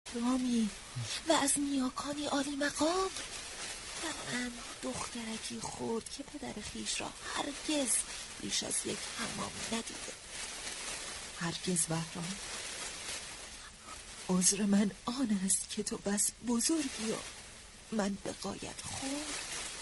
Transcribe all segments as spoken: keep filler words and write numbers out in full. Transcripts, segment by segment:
احترامی و از نیاکانی عالی مقام. من دخترکی خورد که پدر خیش را هرگز بیش از یک حمام ندیده. هرگز بهرام، عذر من آن است که تو بس بزرگی و من به غایت خورد.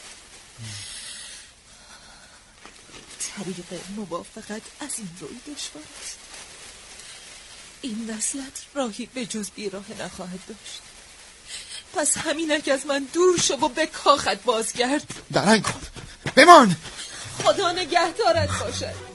طریق موافقت از این روی دشوار است. این وصلت راهی به جز بیراه نخواهد داشت. پس همینک از من دور شو و به کاخت بازگرد. درنگ کن، بمان. خدا نگهدارت باشد.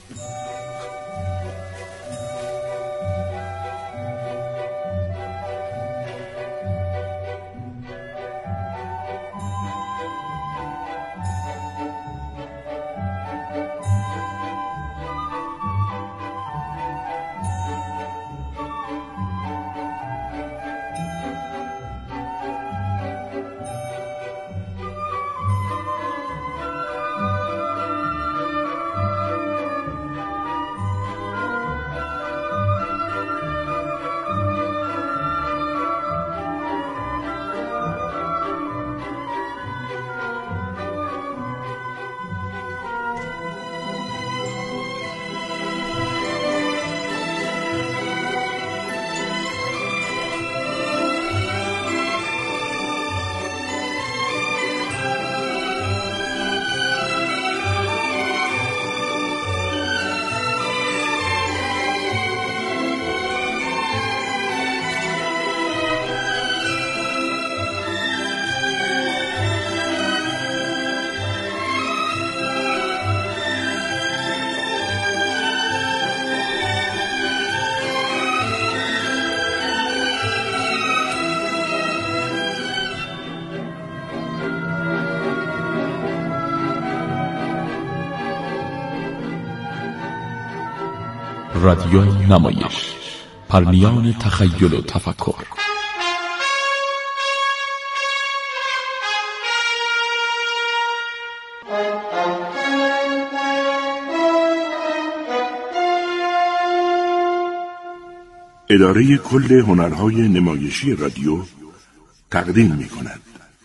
رادیوی نمایش، پرنیان تخیل و تفکر. اداره کل هنرهای نمایشی رادیو تقدیم می‌کند.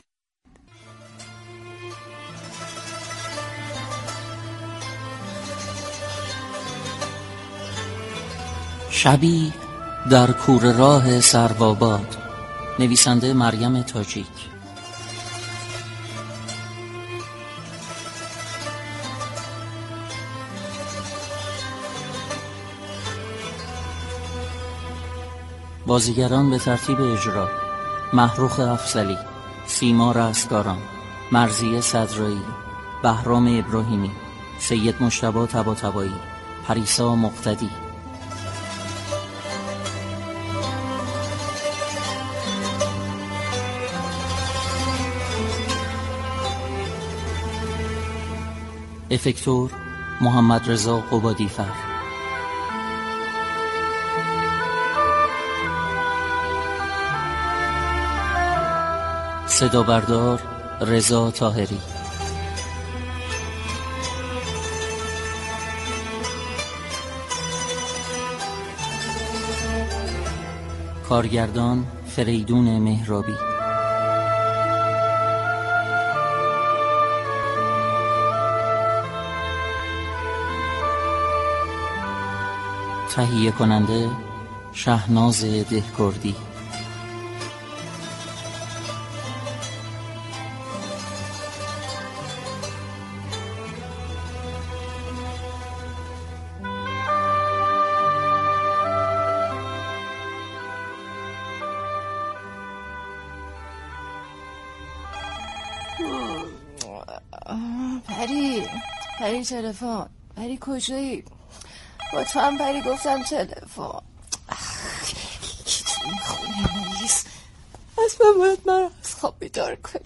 شبی در کوره راه سروآباد. نویسنده مریم تاجیک. بازیگران به ترتیب اجرا: محروخ افضلی، سیما رستگاران، مرضیه صدرایی، بهرام ابراهیمی، سید مجتبی طباطبایی، پریسا مقتدی. افکتور: محمد رضا قبادی‌فر. صدا بردار: رضا طاهری. کارگردان: فریدون مهرابی. تهیه کننده: شهناز دهکردی. پری پری تلفن. پری کجایی؟ با تو هم پری گفتم تلفن. کی تو این خونه نیست؟ اصلا باید من از خواب بیدار کنی.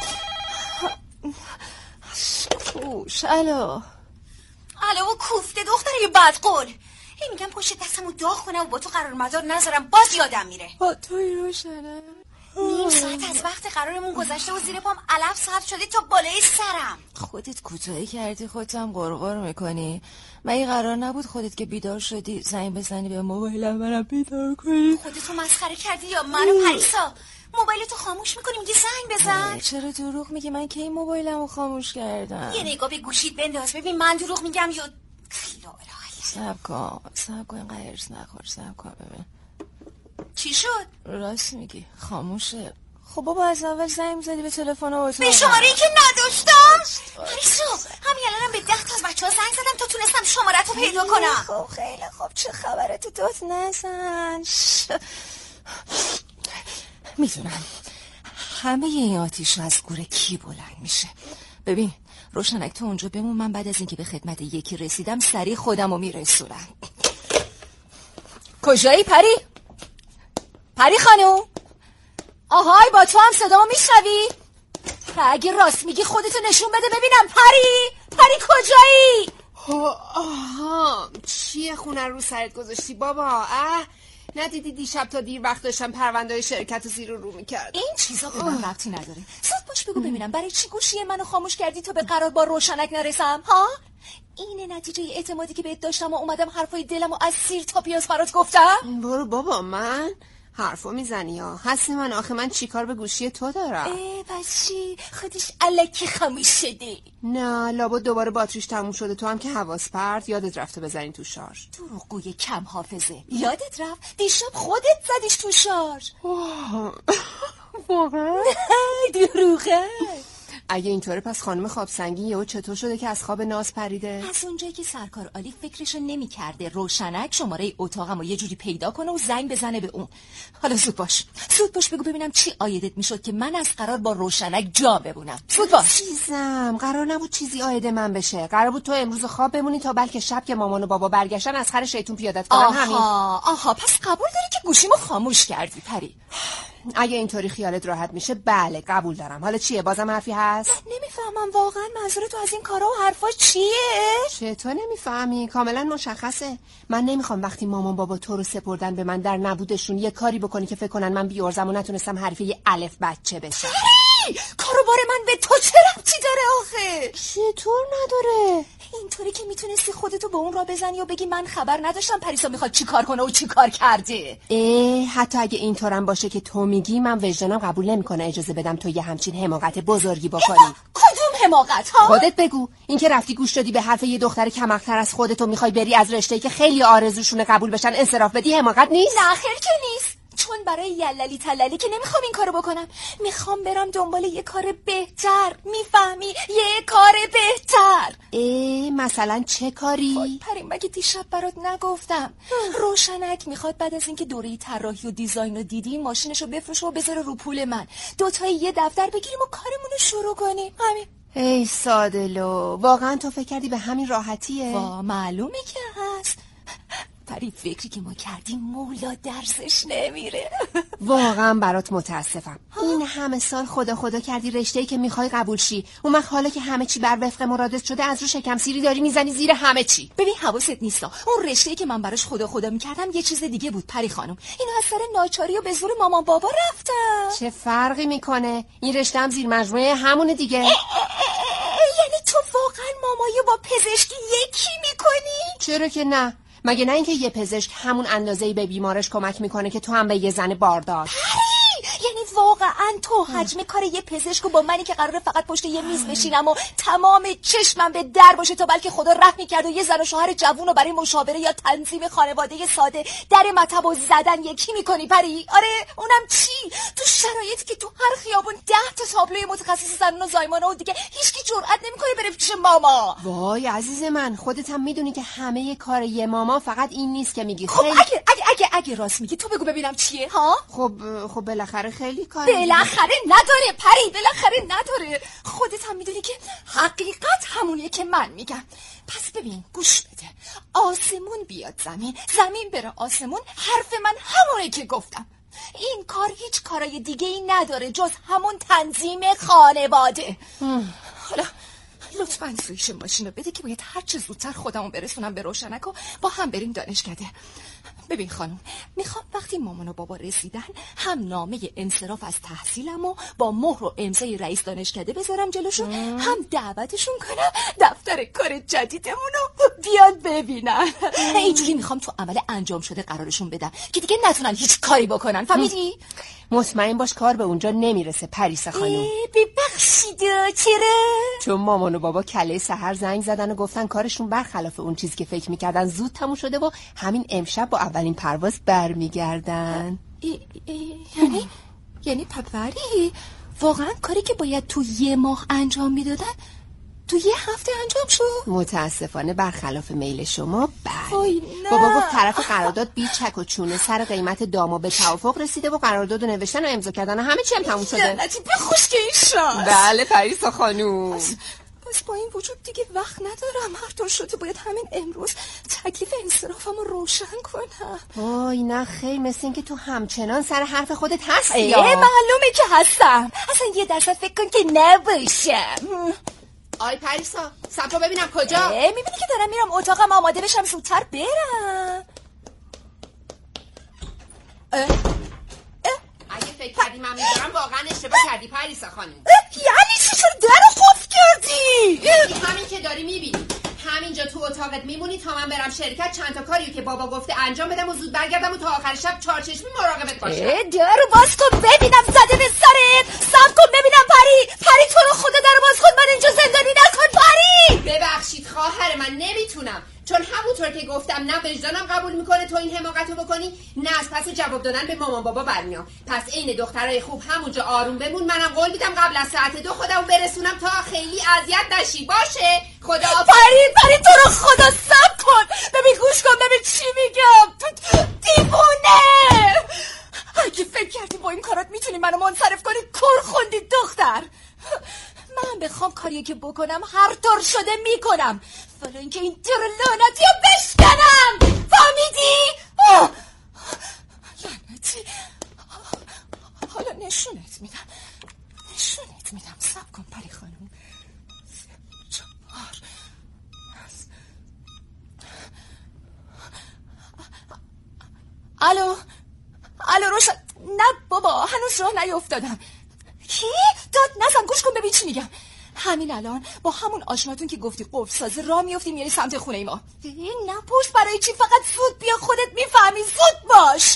کوش. الو الو کوفته دختره بدقول. هی میگم پشت دستمو داغ کنم و با تو قرار مدار نذارم، باز یادم میره. با توی روشنه. نیم ساعت از وقت قرارمون گذشته و زیر پام علف سبز شده تا بالای سرم. خودت کوتاهی کردی، خودت هم غرغر میکنی. من این قرار نبود خودت که بیدار شدی زنگ بزنی به موبایلم منم بیدار کنی. خودتو مسخره کردی یا منو پریسا؟ موبایلتو خاموش میکنی میگی زنگ بزن. چرا دروغ میگی؟ من کی موبایلمو خاموش کردم؟ یه نگاه به گوشیت بنداز ببین من دروغ میگم یا صبر کن صبر کن، اینقدر هرس نخور، صبر کن ببین چی شد؟ راست میگی خاموشه. خب بابا از اول زنگ زدی به تلفن و به شماره‌ای که نداشتم. پریسا همین الانم به ده تا از بچه‌ها زنگ زدم تا تونستم شماره‌تو پیدا کنم. خب خیلی خوب، چه خبره؟ تو داد نزن. میدونم همه این آتیش از گور کی بلند میشه. ببین روشنک تو اونجا بمون، من بعد از اینکه به خدمت یکی رسیدم سریع خودمو میرسونم. کجایی پری؟ پری خانوم؟ آهای با تو هم صدامو میشنوی؟ اگه راست میگی خودتو نشون بده ببینم. پری پری کجایی؟ آها چیه خونه رو سرت گذاشتی بابا؟ اه ندیدی دیشب تا دیر وقت داشتم پرونده‌های شرکت رو زیر و رو میکرد. این چیزا به من ربطی نداره. زود باش بگو ببینم برای چی گوشی منو خاموش کردی تا به قرار با روشنک نرسم؟ ها؟ اینه نتیجه اعتمادی که بهت داشتم و اومدم حرفای دلمو از سیر تا پیاز برات گفتم؟ برو بابا، من حرفو میزنی ها. هستی من آخه من چیکار به گوشی تو دارم؟ اه پس چی؟ خودش الکی خاموش شده. نه لابد دوباره باتریش تموم شده، تو هم که حواس پرت یادت رفته بزنی تو شارژ. دروغگوی کم حافظه. یادت رفت دیشب خودت زدیش تو شارژ. واقعا؟ دروغه. اگه اینطوره پس خانم خواب سنگین یهو چطور شده که از خواب ناز پریده؟ از اونجایی که سرکار عالی فکرشو نمی کرده روشنک شماره اتاقمو یه جوری پیدا کنه و زنگ بزنه به اون. حالا زود باش زود باش بگو ببینم چی عایدت میشد که من از قرار با روشنک جا بمونم. زود باش. چیزم قرار نبود چیزی عاید من بشه. قرار بود تو امروز خواب بمونی تا بلکه شب که مامان و بابا برگشتن از خر شیطون پیادت کنن. آها همین. آها پس قبول داری که گوشیمو خاموش کردی پری؟ اگه اینطوری خیالت راحت میشه بله قبول دارم. حالا چیه بازم حرفی هست؟ نمیفهمم واقعا منظور تو از این کارا و حرفا چیه؟ چطور نمیفهمی؟ کاملا مشخصه. من نمیخوام وقتی مامان بابا تو رو سپردن به من در نبودشون یه کاری بکنی که فکر کنن من بیارزم و نتونستم حرفی یه الف بچه بشم. کاروبار من به تو چه ربطی داره آخه؟ چطور نداره؟ اینطوری که میتونستی خودتو به اون را بزنی و بگی من خبر نداشتم پریسا میخواد چی کار کنه و چی کار کرده. اه حتی اگه اینطورم باشه که تو میگی من وجدانم قبول نمیکنه اجازه بدم تو یه همچین حماقت بزرگی بکنی. کدوم حماقت ها؟ خودت بگو. این که رفتی گوش دادی به حرف یه دختر کم‌عقل‌تر از خودت و میخوای بری از رشته‌ای که خیلی آرزوشونه قبول بشن انصراف بدی حماقت نیست؟ نه خیر که نیست. چون برای یللی تللی که نمیخوام این کارو بکنم، میخوام برم دنبال یه کار بهتر. میفهمی؟ یه کار بهتر. اه مثلا چه کاری؟ وای پریم مگه دیشب برات نگفتم؟ روشنک میخواد بعد از اینکه دوره طراحی و دیزاین رو دیدی ماشینشو بفروشه و بذاره رو پول من، دوتایی یه دفتر بگیریم و کارمون رو شروع کنیم. همین. ای سادلو، واقعا تو فکر کردی به همین راحتیه؟ وا معلومه که هست. پری فکری که ما کردیم مولا درسش نمیره. واقعا برات متاسفم. این همه سال خدا خدا کردی رشته‌ای که میخوای قبول شی، اون وقت حالا که همه چی بر وفق مرادت شده از رو شکم سیری داری میزنی زیر همه چی. ببین حواست نیستا، اون رشته‌ای که من براش خدا خدا میکردم یه چیز دیگه بود پری خانم. اینو از سر ناچاری و به زور مامان بابا رفتم. چه فرقی میکنه؟ این رشته هم زیر مجموعه همونه دیگه. اه اه اه یعنی تو واقعا مامایو با پزشکی یکی میکنی؟ چرا که نه؟ مگه نه اینکه یه پزشک همون اندازه‌ای به بیمارش کمک میکنه که تو هم به یه زن باردار. یعنی واقعا تو حجم کار یه پزشکو با منی که قراره فقط پشت یه میز بشینم و تمام چشمم به در باشه تا بلکه خدا رحم میکرد و یه زن و شوهر جوون رو برای مشاوره یا تنظیم خانواده ساده در مطب و زدن یکی میکنی پری؟ آره اونم چی؟ تو شرایطی که تو هر خیابون ده تا تابلوی متخصص زنان و زایمانه و دیگه هیچکی جرئت نمیکنه بره پیش ماما. وای عزیز من، خودت هم میدونی که همه کار یه ماما فقط این نیست که میگی. خب خیلی... اگه اگه اگه اگه راست میگی تو بگو ببینم چیه ها؟ خب خب بالاخره خیلی کار بالاخره نداره پری، بالاخره نداره. خودت هم میدونی که حقیقت همونیه که من میگم. پس ببین گوش بده، آسمون بیاد زمین، زمین بره آسمون، حرف من همونه که گفتم. این کار هیچ کارای دیگه ای نداره جز همون تنظیم خانواده. حالا لطفاً سویش ماشین رو بده که باید هر چه زودتر خودمون برسونم به روشنک و با هم بریم دانشکده. ببین خانم، میخوام وقتی مامان و بابا رسیدن هم نامه انصراف از تحصیلم و با مهر و امضای رئیس دانشکده بذارم جلوشون، هم دعوتشون کنم دفتر کار جدیدمون رو بیاد ببینن. اینجوری میخوام تو عمل انجام شده قرارشون بدم که دیگه نتونن هیچ کاری بکنن. فهمیدی؟ مطمئن باش کار به اونجا نمیرسه پریسا خانم. ببخشید چرا؟ چون مامان و بابا کله سحر زنگ زدن و گفتن کارشون برخلاف اون چیزی که فکر میکردن زود تموم شده و همین امشب با اولین پرواز برمیگردن. یعنی یعنی پپری واقعا کاری که باید تو یه ماه انجام میدادن تو یه هفته انجام شد؟ متاسفانه برخلاف میل شما. بله. بابا گفت طرف قرارداد بی چک و چونه سر قیمت داما به توافق رسیده و قراردادو نوشتن و امضا کردن و همه چی هم تموم شده. لعنتی بخوش که این شد. بله پریسا خانوم. بس, بس با این وجود دیگه وقت ندارم. هر طور شده باید همین امروز تکلیف انصرافم رو روشن کنم. وای نه خیر، مثل این که تو همچنان سر حرف خودت هستی. یا معلومه که هستم. اصلا یه درصد فکر کن که نباشم. آی پریسا صبر ببینم کجا؟ میبینی که دارم میرم اتاقم آماده بشم زودتر برم. اه؟ اه؟ اگه فکر کردی من میذارم واقعا اشتباه کردی پریسا خانم. یعنی چی؟ چرا در قفل کردی؟ همین که داری میبینی همینجا تو اتاقت میمونی تا من برم شرکت چند تا کاریو که بابا گفته انجام بدم و زود برگردم و تا آخر شب چارچشمی مراقبت باشم. درو باز کن ببینم زده به سرت. صبر کن ببینم پری. پری تو رو خدا درو باز کن، من اینجا زندانی نکن پری. ببخشید خواهر من نمیتونم، چون همونطور که گفتم نه وجدانم قبول میکنه تو این حماقتو بکنی، نه از پس جواب دادن به مامان بابا برمیام. پس عین دخترای خوب همونجا آروم بمون. منم قول میدم قبل از ساعت دو خودمو برسونم تا خیلی اذیت نشی. باشه؟ خدا پری پری تو رو خدا صبر کن. ببین گوش کن ببین چی میگم. تو دیوونه. اگه فکر کردی با این کارات میتونی منو منصرف کنی کور خوندی دختر. من بخوام کاریه که بکنم هر طور شده میکنم، ولی اینکه این در لعنتی رو بشکنم. فهمیدی؟ لعنتی. حالا نشونت میدم نشونت میدم. صبر کن پری خانم. چهار الو الو روشن. نه بابا هنوز راه نیفتادم. کی؟ داد نزن گوش کن ببین چی میگم. همین الان با همون آشناتون که گفتی قفل سازه راه میافتیم یعنی سمت خونه ما. نپرس برای چی، فقط زود بیا خودت میفهمی. زود باش.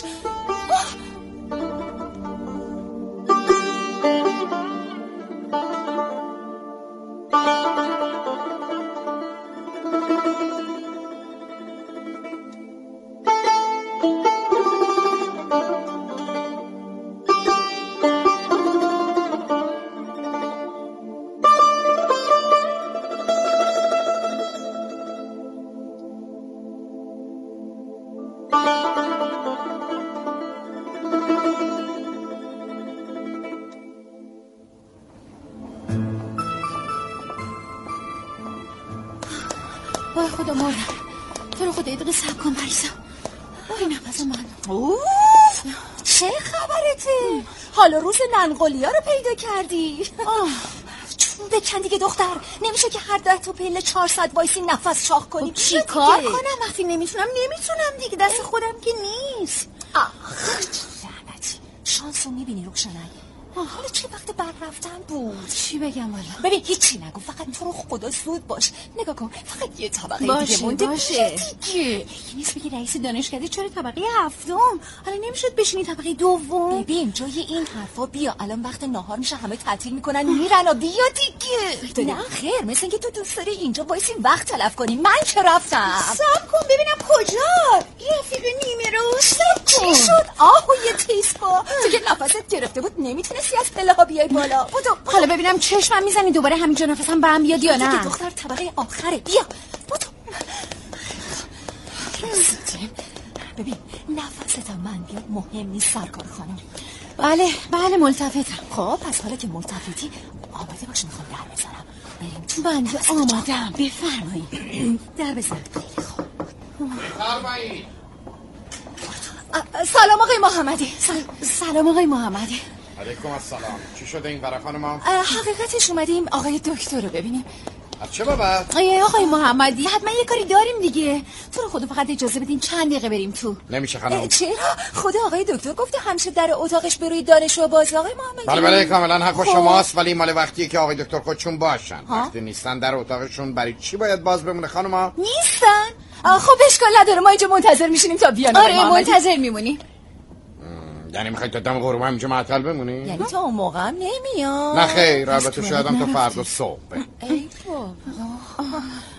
وای خدا مردم. تو رو خدا یه دقیقه صبر کن پریسا. وای نفس من. اوف چه خبرته؟ حالا روز ننقلیا رو پیدا کردی. چون بکن دیگه دختر. نمیشه که هر ده تا پله چهارصد وایسی نفس چاق کنی. چی کار کنم وقتی نمیتونم نمیتونم دیگه، دست خودم که نیست. آخ لعنتی. شانس رو میبینی روشنایی. حالا چه وقت برق رفتن بود؟ چی بگم والا؟ ببین هیچی نگو، فقط تو رو خدا زود باش. نگاه کن فقط یه طبقه باشه دیگه مونده. باشه دیگه یه نیست بگی رئیس دانشکده چرا طبقه هفتم؟ حالا نمیشد بشینی طبقه دوم؟ ببین جای این حرفا بیا، الان وقت ناهار میشه، همه تعطیل میکنن میرن و بیا دیگه. نه خیر، مثل اینکه تو دوست داری اینجا وایسی وقت تلف کنی. من که رفتم. صبر کن ببینم کجا رفیق نیمه رو. چی شد؟ آهو یه تیز با تو که نفست گرفته بود نمیتونستی از پله ها بیای بالا. بودو حالا ببینم چشمم میزنی دوباره همینجا نفسم برم بیاد یا نه؟ دختر طبقه آخره. بیا بودو. رسیدیم. ببین نفستم من بیاد مهم نیست سرکار خانم. بله بله ملتفتم. خب پس حالا که ملتفتی آماده باش، میخوام در بزنم. بریم تو. بنده آمادم. بفرمایید. در بزن. خیلی خوب. بفرمایید. سلام آقای محمدی. سلام آقای محمدی. علیکم السلام. چی شده این برای خانم؟ حقیقتش اومدیم آقای دکتر رو ببینیم. چه بابا؟ آیه آقای محمدی حتما یه کاری داریم دیگه. تو رو خدا فقط اجازه بدین چند دقیقه بریم تو. نمیشه خانم. چرا؟ خدا آقای دکتر گفته همیشه در اتاقش بروی دانشجو باز. آقای محمدی بله بله کاملا حق شماست، ولی مال وقتیه که آقای دکتر خودشون باشن. وقتی نیستن در اتاقشون برای چی باید باز بمونه خانوما؟ نیستن؟ خب اشکال نداره، ما اینجا منتظر میشینیم تا بیان. آره منتظر میمونیم. یعنی میخواید تا دم غروب اینجا معطل بمونی؟ یعنی تا اون موقع هم نمیاد؟ نه خیر، البته شاید هم تا فردا صبح. ای بابا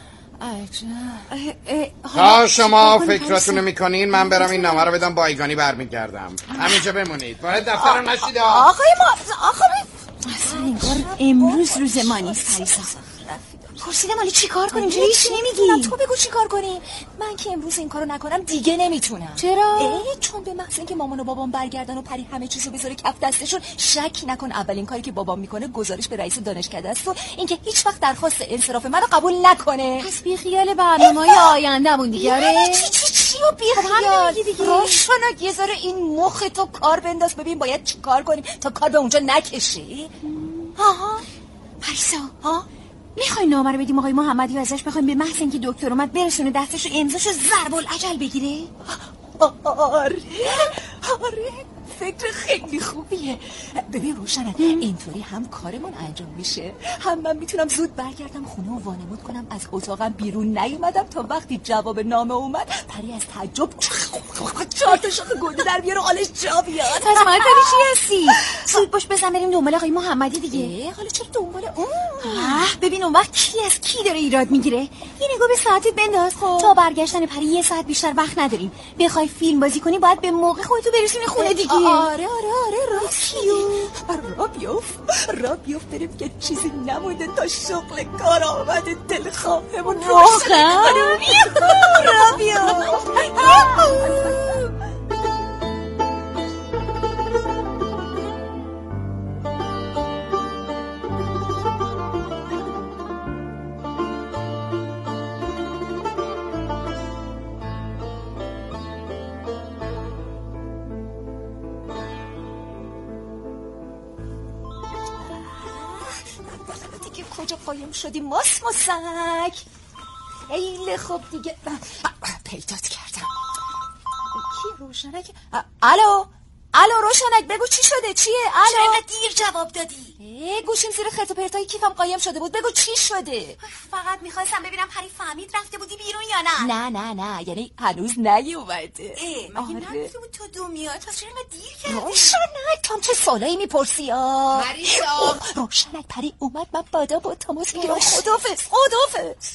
تا شما فکراتونو میکنین من برم این نامه رو بدم بایگانی برمیگردم. همینجا بمونید. باید دفتر رو نشید. آقای ما آقای اصلا انگار امروز روز ما نیست پریسا. پرسیدم حالا چی کار کنیم؟ چرا هیچ نمیگی؟ تو بگو چی کار کنیم. من که امروز این کارو نکنم دیگه نمیتونم. چرا؟ چون به محض اینکه مامان و بابام برگردن و پری همه چیزو بذاره کف دستشون، شک نکن اولین کاری که بابام میکنه گزارش به رئیس دانشکده است و اینکه هیچ وقت درخواست انصراف منو قبول نکنه. پس بی خیال برنامه‌های آیندهمون دیگه. آره چی چی چی و بی خیال روشنا یه ذره این مخ تو کار بنداز ببین باید چی کار کنیم تا کار به اونجا نکشه. آها پریسا ها میخوای نامه رو بدیم آقای محمدی و ازش بخوایم به محض اینکه دکتر اومد برسونه دستش و امضاشو ضرب العجل بگیره؟ آره آره فکر خیلی خوبیه. ببین روشنه اینطوری هم کارمون انجام میشه، هم من میتونم زود برگردم خونه و وانمود کنم از اتاقم بیرون نیومدم تا وقتی جواب نامه اومد پری از تعجب چهار تا شاخ گنده در بیاره حالش جا بیاد. پس من پری چی هستی؟ زود باش بزن بریم دنبال آقای محمدی دیگه. حالا چرا دنبال اون؟ ببین اون وقت کی از کی داره ایراد میگیره. یه نگاه به ساعتت بنداز. خب. تا برگشتن پری یه ساعت بیشتر وقت نداریم. بخوای فیلم بازی کنی باید به موقع خودتو برسونی خونه دیگه. آره آره آره راستی را بیوف را بیوف بریم که چیزی نمونده تا شغل کار آمده دلخواهمون واقعا را بیوف. کجا قایم شدی ماس ماسک؟ خیلی خوب دیگه پیدات کردم. کی روشنک؟ الو الو روشنک بگو چی شده؟ چیه؟ الو چقدر دیر جواب دادی؟ گوشیم زیر خرت و پرتای کیفم قایم شده بود. بگو چی شده؟ فقط میخواستم ببینم پری فهمید رفته بودی بیرون یا نه. نه نه نه یعنی هنوز نیومده. مگه نگفته بود تو دو میاد؟ پس چرا دیر کردی؟ روشنک تو هم چه سوالایی میپرسی ها؟ پریسا روشنک پری اومد من بادا با تماس میگیرم. خدافظ خدافظ.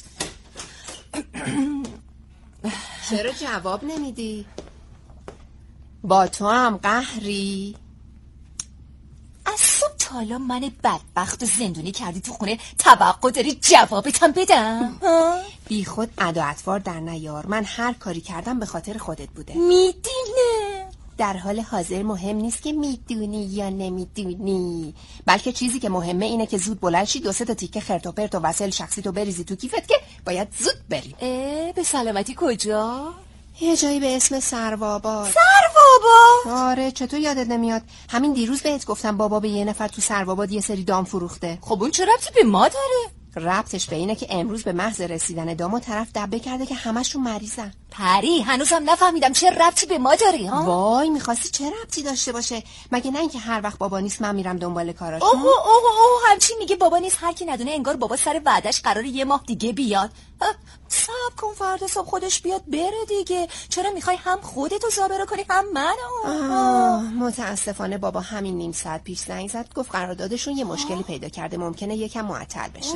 چرا جواب نمیدی؟ با تو هم قهری؟ از صبح تا حالا من بدبخت و زندونی کردی تو خونه توقع داری جوابتم بدم؟ بی خود ادا اطوار در نیار. من هر کاری کردم به خاطر خودت بوده. میدونه در حال حاضر مهم نیست که میدونی یا نمیدونی، بلکه چیزی که مهمه اینه که زود بلند شی دو سه تا تیکه خرت و پرت و وسایل شخصی تو بریزی تو کیفت که باید زود بری. اه به سلامتی کجا؟ یه جایی به اسم سروآباد. سروآباد؟ آره چطور یادت نمیاد؟ همین دیروز بهت گفتم بابا به یه نفر تو سروآباد یه سری دام فروخته. خب اون چه ربطی به ما داره؟ ربطش به اینه که امروز به محض رسیدن دام و طرف دبه کرده که همشون مریضن. پری هنوزم نفهمیدم چه ربطی به ما داری ها؟ وای میخواستی چه ربطی داشته باشه؟ مگه نه اینکه هر وقت بابا نیست من میرم دنبال کاراش. اوه اوه اوه همچین میگه بابا نیست، هر کی ندونه انگار بابا سر وعدش قراره یه ماه دیگه بیاد. صبر کن فردا صبح خودش بیاد بره دیگه. چرا میخوای هم خودتو زابره کنی هم منو؟ متاسفانه بابا همین نیم ساعت پیش زنگ زد گفت قراردادشون یه مشکلی پیدا کرده، ممکنه یکم معطل بشه.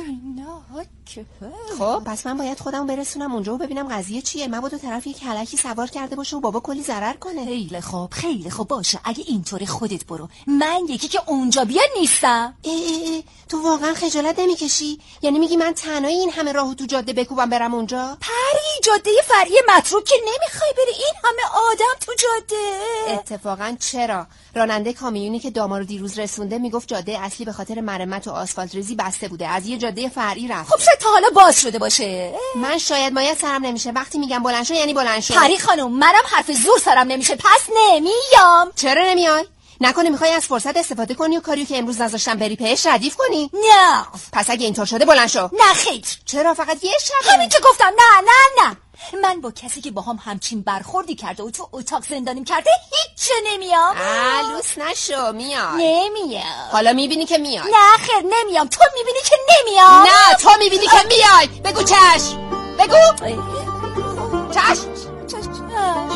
خب پس من باید خودم برسونم اونجا و ببینم قضیه چیه. مبادا طرف یک هلکی سوار کرده باشه و بابا کلی ضرر کنه. خیلی خوب خیلی خوب باشه اگه اینطوری خودت برو، من یکی که اونجا بیاد نیستم. ای ای ای تو واقعا خجالت نمیکشی؟ یعنی میگی من تنهایی این همه راهو تو جاده بکوبم برم اونجا؟ پری جاده فرعی مترو که نمیخوای بری، این همه آدم تو جاده. اتفاقا چرا؟ راننده کامیونی که داما رو دیروز رسونده میگفت جاده اصلی به خاطر مرمت و آسفالت ریزی بسته بوده، از یه جاده فرعی رفت. خب شاید تا حالا باز شده باشه. من شاید مایه سرم نمیشه، وقتی میگم بلند شو یعنی بلند شو. پری خانم منم حرف زور سرم نمیشه، پس نمیام. چرا نمیای؟ نکنه میخوای از فرصت استفاده کنی و کاریو که امروز نذاشتم بری پیش ردیف کنی؟ نه. پس اگه اینطور شده بلند شو. نه خیر. چرا فقط یه شب؟ همین که گفتم. نه نه نه. من با کسی که با هم همچین برخوردی کرده و تو اتاق زندانیم کرده هیچ نمیام. لوس نشو. میاد. نمیام. حالا میبینی که میاد. نه خیر نمیام. تو میبینی که نمیام. نه تو میبینی که میای. بگو چشم. بگو چشم. چشم.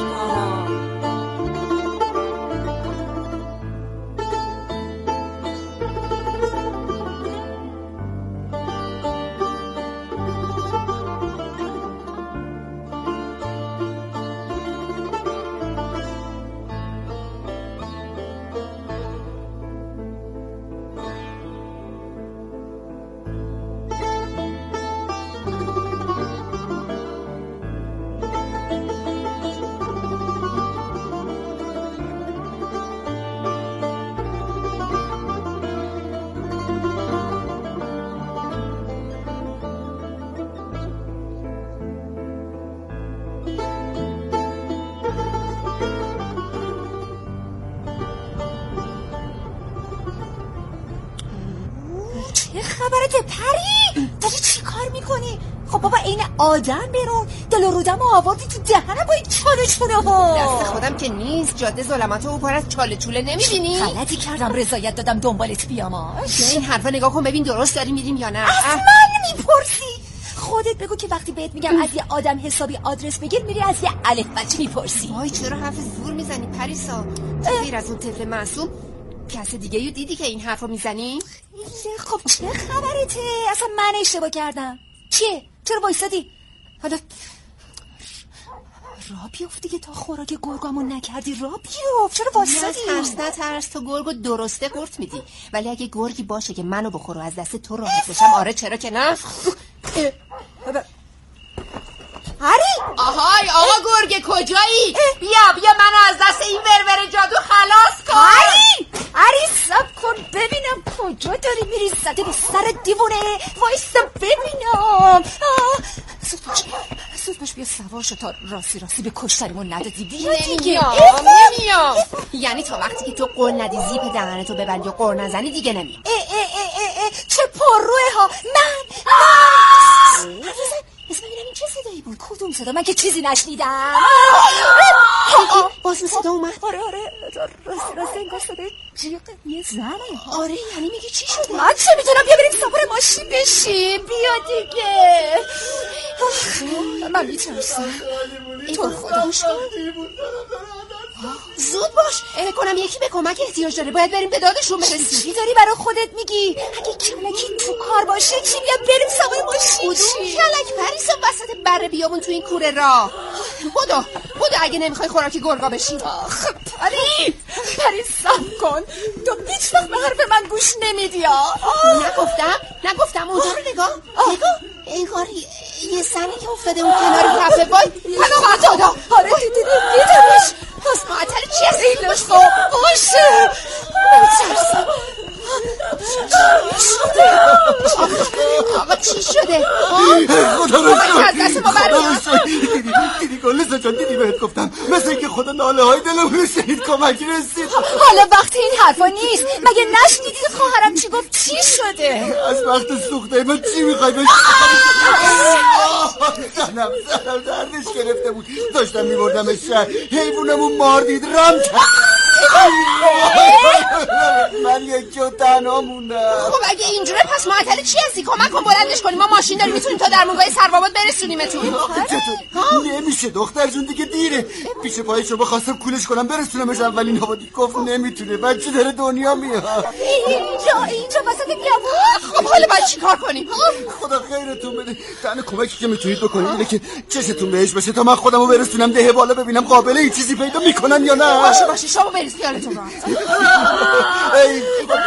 خبرته پری؟ داری چی کار میکنی؟ خب بابا این آدم برون دل و رودم آوردی تو دهنم با این چاله چونه ها. دست خودم که نیست. جاده ظلمات و پر از چاله چوله نمیبینی؟ غلطی کردم رضایت دادم دنبالت بیاماش. این حرفا نگاه کن ببین درست داری میریم یا نه. از من میپرسی؟ خودت بگو که وقتی بهت میگم از یه آدم حسابی آدرس بگیر میری از یه الف بچه میپرسی. وای چرا حرف زور میزنی پریسا؟ غیر از اون طفل معصوم کس دیگه یو دیدی که این حرفو میزنی؟ خب چه خبرته؟ اصلا من اشتباه کردم. چیه؟ چرا وایسادی؟ حالا را بیفتی که تا خوراک گرگامون نکردی. را بیفت. چرا وایسادی؟ نه ترس نه ترس. تو گرگو درسته قورت میدی، ولی اگه گرگی باشه که منو بخور و از دست تو راحت بشم آره چرا که نه. هری آهای آقا گرگ کجایی؟ بیا بیا منو از دست این ورور جادو خلاص کن. هری هری سب کن ببینم کجا داری میری. زده به سر دیوونه. وایستا ببینم. زود باش زود باش بیا سوار شو تا راستی راستی به کشتنمون ندادی. بیا دیگه. نمیام نمیام. یعنی تا وقتی که تو قول ندی زیپ دهنتو ببندی و قول نزنی دیگه نمیام. اه اه اه اه چه پرروه ها. من من بس ببینم این چه صدایی بود؟ کدوم صدا؟ من که چیزی نشنیدم. باز صدا اومد. آره آره راستی راستی انگار صدای جیغ یه زنه. آره یعنی میگی چی شده؟ من چه میتونم. بیا بریم سوار ماشین بشیم. بیا دیگه. من میترسم. تو خودش زود باش. اه کنم یکی به کمک احتیاج داره. باید بریم به دادشون برسیم. چی داری برای خودت میگی؟ اگه کلکی تو کار باشه چی؟ بیا بریم سوار ماشین. کدوم کلک پریسا وسط بره بیامون تو این کوره راه؟ بودو بودو اگه نمیخوای خوراکی گرگا بشی. آخ پری پری سب کن. تو هیچ وقت به حرف من گوش نمیدی. نگفتم نگفتم اونجا رو نگاه نگاه. انگار یه زنی که افتاده اون کنار کفه. وای پناه خدا. آره دیدی دیدمش. پس معطل چی هست؟ خیلی خوب باشه. نترسم. آقا چی شده؟ خدا رو شد دیدی دیدی گلزا جان دیدی بهت گفتم مثل اینکه خدا ناله های دلم رو شنید کمکی رسید. حالا وقتی این حرفا نیست. مگه نشنیدید خواهرم چی گفت؟ چی شده؟ از وقت سوخته من چی میخوای بشی؟ زنم زنم دردش گرفته بود. داشتم میبردمش شهر حیوونمون ماردید رم کرد. من یک جو تنها موندم. خب اگه اینجوره پس معطل چی هستی؟ کمک کن بلندش کنیم. ما ماشین داریم میتونیم تا درمونگاه سرواباد برسونیمتون. نمیشه دختر جون دیگه دیره. پیش پای شما خواستم کولش کنم برسونمش اولین آبادی گفت نمیتونه. بچه داره دنیا میاد. اینجا اینجا وسط بیابون. خب حالا باید چی کار کنیم؟ خدا خیرتون بده. تنها کمکی که میتونید بکنید اینه که چشتون بهش باشه تا من خودمو برسونم ده بالا ببینم قابل این چیزی پیدا میکنن یا نه. باشه باشه شما برید خیالتون راحت. ای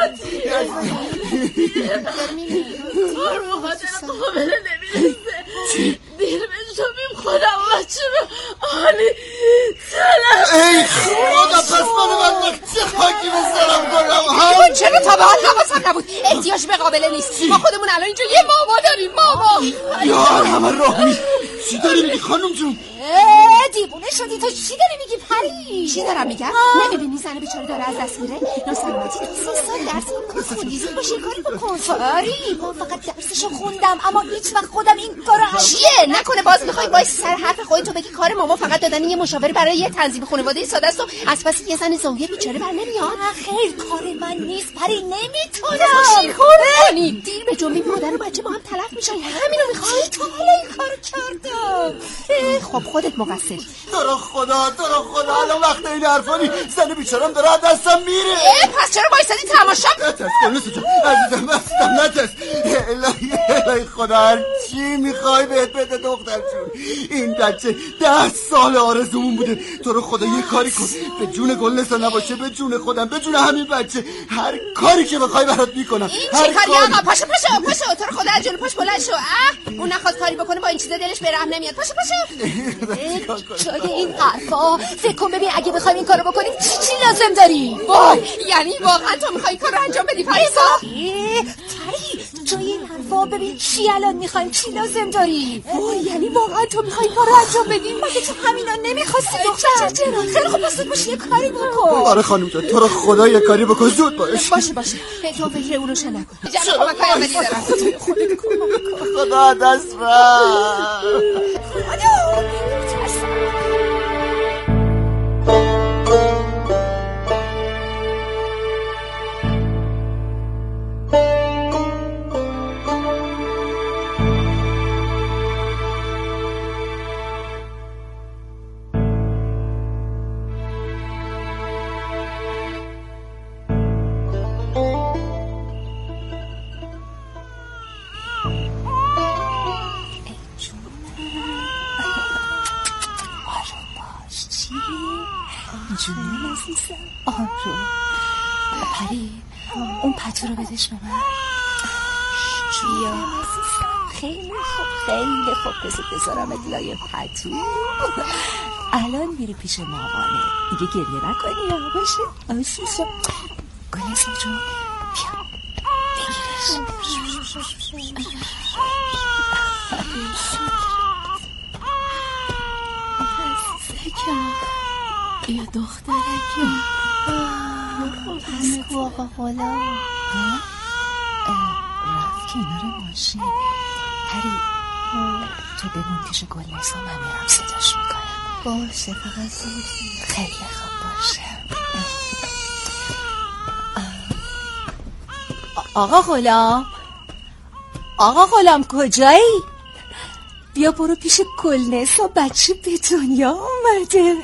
رو خاطر قابل نمیرسه. دیر بشتابیم خودم و بچه رو آلی تلم. ای خدا پس من من چه خاکی بسرم کنم. چرا تا به حال حواسم نبود. احتیاج به قابله نیست. ما خودمون الان اینجا یه ماما داریم. ماما یار همه راهی. چی داری میگی خانم جون؟ دیوونه شدی تو؟ چی داری میگی پری؟ چی دارم میگم؟ نمیبینی زن بیچاره داره از دست میره؟ ناسلامتی تو سه سال درس میکنی خوندی زود باشه کاری بکن. پری من فقط درسشو خوندم اما هیچ وقت خودم این کارو چیه؟ نکنه باز میخوای وایس سر حرف خودت بگی کار ماما فقط دادن یه مشاوره برای یه تنظیم خانواده ساده است و از پس یه زن زوجه بیچاره بر نمیاد؟ خیر کار من نیست پری، نمیتونم. چی کار کنی؟ دیر به جنبی مادر و بچه با هم تلف میشن. همینو میخوای؟ تو حالا این کارو کردم. خب خودت مقصری. تو رو خدا تو رو خدا الان وقت این حرفا نی. زن بیچارم داره از دستم میره. پس چرا وایسادی تماشا؟ نترس گلنسو جان عزیزم عزیزم نترس. الهی الهی خدا هر چی میخوای بهت بده دختر جون. این بچه ده سال آرزومون بوده. تو رو خدا یه کاری کن به جون گلنسو نباشه، به جون خودم، به جون همین بچه. هر کاری که بخوای برات میکنم. این چه کاری آقا؟ پاشو پاشو پاشو تو رو خدا از جلو پاش بلند شو. اه اون نخواست کاری بکنه با این چیزا دلش به رحم نمیاد. پاشو پاشو. جای این حرفا فکر کن ببین اگه بخوایم این کارو بکنیم چی چی لازم داری؟ وای یعنی واقعا تو میخوای کارو انجام بدی پریسا؟ پری جای این حرفا ببین چی الان میخوایم چی لازم داری؟ وای یعنی واقعا تو میخوای کارو انجام بدی؟ مگه تو همینا نمیخواستی دختر؟ چرا؟ خیلی خوب باشه باشه یه کاری بکن. آره خانم جان تو رو خدا یه کاری بکن زود باش. باشه باشه تو فکر اونو شن نکن. جمع کمکای بدی دارم. خدا دست بر. جونم عزیزم آرو. پری اون پتو رو بدش به من. بیا خیلی خوب خیلی خوب. بذار بذارم لای پتو. الان میری پیش مامانه دیگه گریه نکنی یا باشه عزیزم. گلنسو جون بیا یا دخترکی پس کو آقا غلام رفت کنار ماشین. پری تو بمون پیش گلنسو من میرم صداش میکنم. باشه فقط زود. خیلی خوب باشه. آقا غلام آقا غلام کجایی؟ بیا برو پیش گلنسو بچه به دنیا اومده.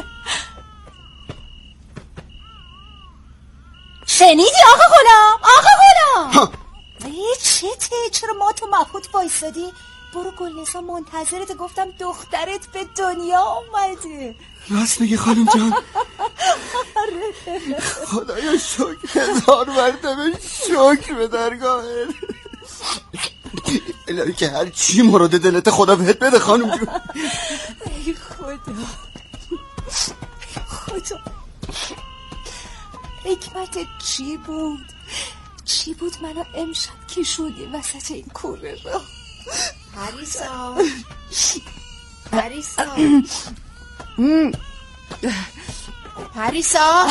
شنیدی آقا غلام؟ آقا غلام چته؟ چرا ما تو مبهوت وایسادی؟ برو گلنسو منتظرت. گفتم دخترت به دنیا اومده. راست میگی خانم جان. خدایا شکر هزار مرتبه شکر به درگاهت. الهی که هر چی مراد دلت خدا بهت بده خانم جون. ای خدا خدا حکمت چی بود؟ چی بود منو امشب کشوندی وسط این کوره را؟ پریسا پریسا پریسا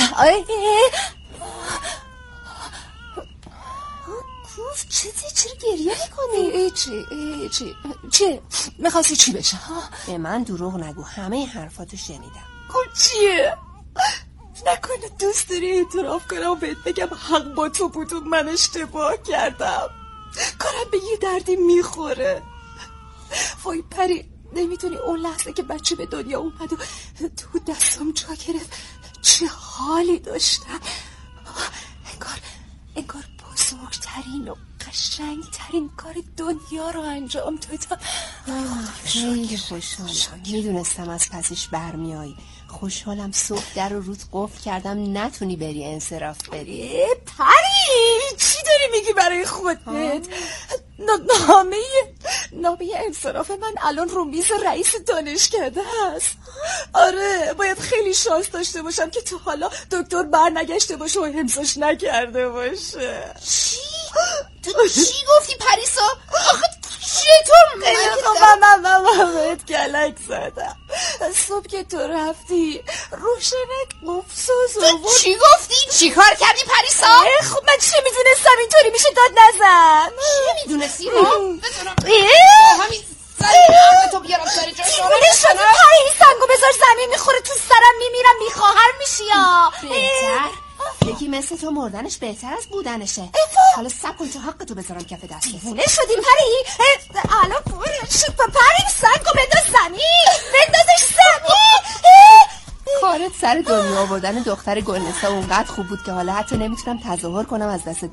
گفت چی چرا گریه میکنی؟ چی چی چی میخواستی چی بشه؟ به من دروغ نگو همه حرفاتو شنیدم. خب چیه؟ نکنه دوست داری اعتراف کنم و بهت بگم حق با تو بود و من اشتباه کردم. کارم به یه دردی میخوره. وای پری نمیتونی اون لحظه که بچه به دنیا اومد و تو دستم جا گرفت چه حالی داشتم. انگار انگار بزرگترین و قشنگترین کار دنیا رو انجام دادم. خیلی خوشحالم. میدونستم از پسش برمیایی. خوشحالم صبح در رو رود قفل کردم نتونی بری انصراف بری. پری چی داری میگی برای خودت؟ نامه نامه انصراف من الان رو میز رئیس دانشکده هست. آره باید خیلی شانس داشته باشم که تا حالا دکتر برنگشته باشه و امضاش نکرده باشه. چی؟ تو چی گفتی پریسا؟ آخه چطور من من من من بهت کلک زدم. صبح که تو رفتی روشنک قفص تو چی گفتی؟ چی کار کردی پریسا؟ خب من چه میدونستم اینطوری میشه داد نزن. چی میدونستی ما؟ همین زنی تو بیارم سر جاش دیوونه شدی پری، این سنگو بذار زمین میخوره تو سرم میمیرم میخواهر میشی یا بهتر یکی مثل تو مردنش بهتر از بودنشه. حالا سب کن تو حق تو بذارم کف دستت. دیوونه شدی پری؟ الان پول شد پری، سنگو بنداز زمین، بندازش زمین. کارت سر دنیا آوردن دختر گلنسا اونقدر خوب بود که حالا حتی نمیتونم تظاهر کنم از دستت